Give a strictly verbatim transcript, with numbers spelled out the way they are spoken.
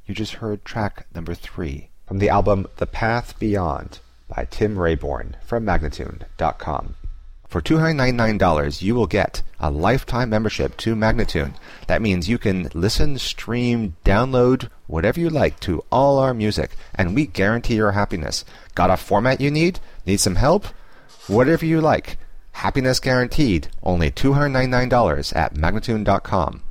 You just heard track number three from the album The Path Beyond by Tim Rayborn from Magnatune dot com. For two hundred ninety-nine dollars, you will get a lifetime membership to Magnatune. That means you can listen, stream, download, whatever you like to all our music, and we guarantee your happiness. Got a format you need? Need some help? Whatever you like. Happiness guaranteed. Only two hundred ninety-nine dollars at Magnatune dot com.